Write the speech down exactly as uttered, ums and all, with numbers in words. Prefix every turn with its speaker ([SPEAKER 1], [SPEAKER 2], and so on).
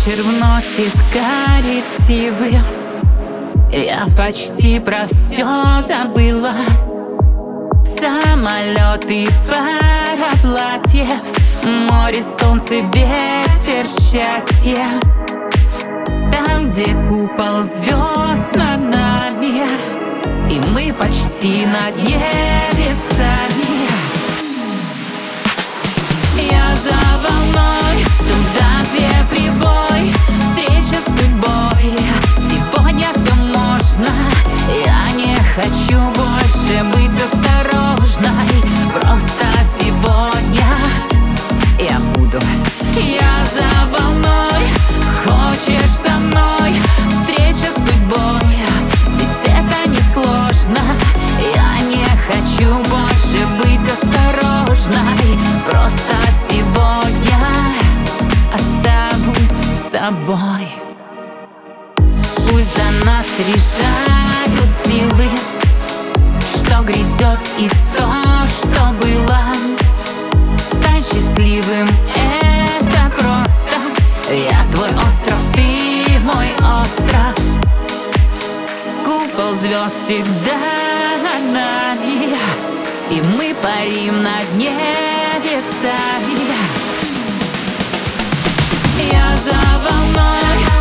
[SPEAKER 1] вечер вносит коррективы. Я почти про все забыла. Самолеты, пара платьев, море, солнце, ветер, счастье. Там, где купол звезд над нами, и мы почти над небесами. Я за волной, туда, где прибой, встреча с судьбой. Сегодня все можно, я не хочу больше быть осторожной. Просто сегодня я буду. Я за волной, хочешь со мной, встреча с судьбой. Ведь это не сложно, я не хочу больше быть осторожной. Просто сегодня останусь с тобой. Пусть за нас решают силы, что грядет и то, что было. Стань счастливым, это просто. Я твой остров, ты мой остров. Купол звезд всегда над нами, и мы парим над небесами. Я за волной,